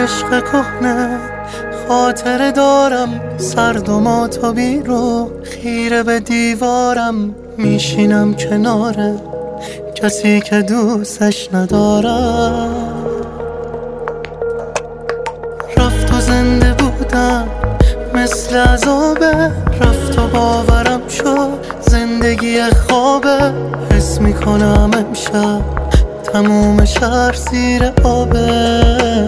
عشق کهنه خاطره دارم، سرد و ماتابی رو خیره به دیوارم، میشینم کناره کسی که دوستش ندارم. رفت و زنده بودم مثل عذابه، رفت و باورم شد زندگی خوابه. حس میکنم امشب تموم شهر زیر آبه.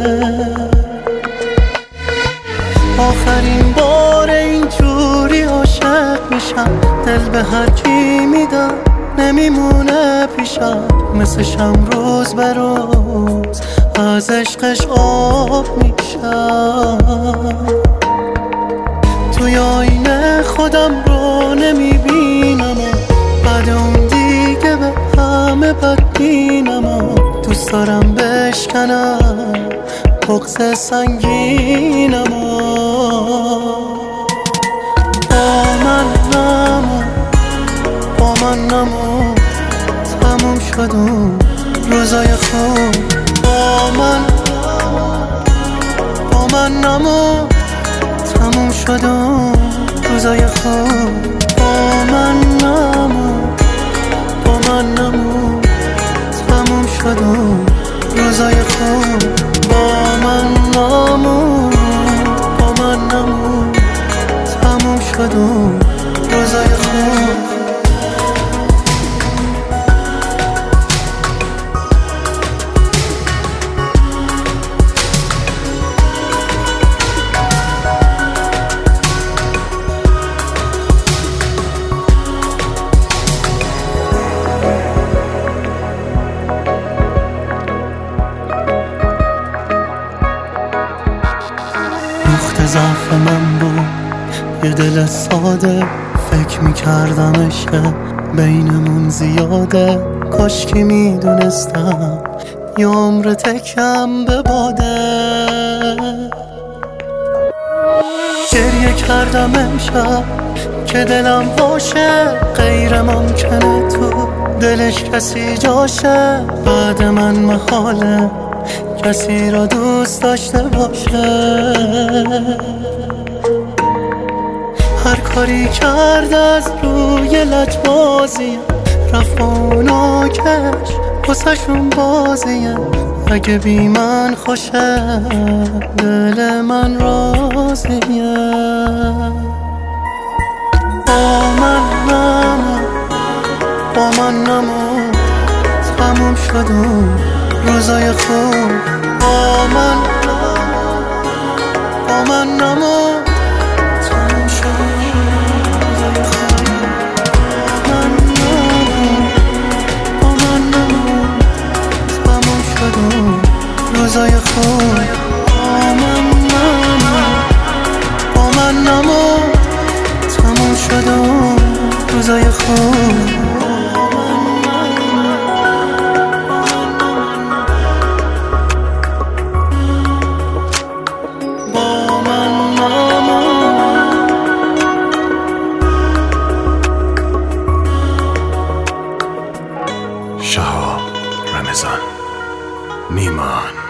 آخرین بار اینجوری عاشق میشم، دل به هر کی میدم نمیمونه پیشم. مثل شم روز به روز از عشقش آب میشم. توی آینه خودم رو نمیبینم و بعد اون دیگه به همه بدبینم و دوست دارم بشکنم بغض سنگینم و با من نمون تموم شد اون روزای خوب. با من نمون تموم شد اون روزای خوب. با من نمون تموم شد اون روزای خوب. با من نمون تموم شد اون روزای خوب. نقطه ضعف من بود یه دل ساده، فکر میکردم عشق بینمون زیاده. کاش که میدونستم یه عمر تکم به باده. گریه کردم امشب که دلم باشه، غیر ممکنه تو دلش کسی جاشه. بعد من محاله کسی را دوست داشته باشه. هر کاری کرد از روی لجبازیه، رفت با اونا کش واسه‌شون بازیه. اگه بی من خوشه دل من راضیه. با من نمون تموم شد اون روزای خوب. با من نمون تموم شد روزای خوب. با من نمون تموم شد روزای خوب. با من نمون تموم شد روزای خوب. شهاب رمضان نیمان.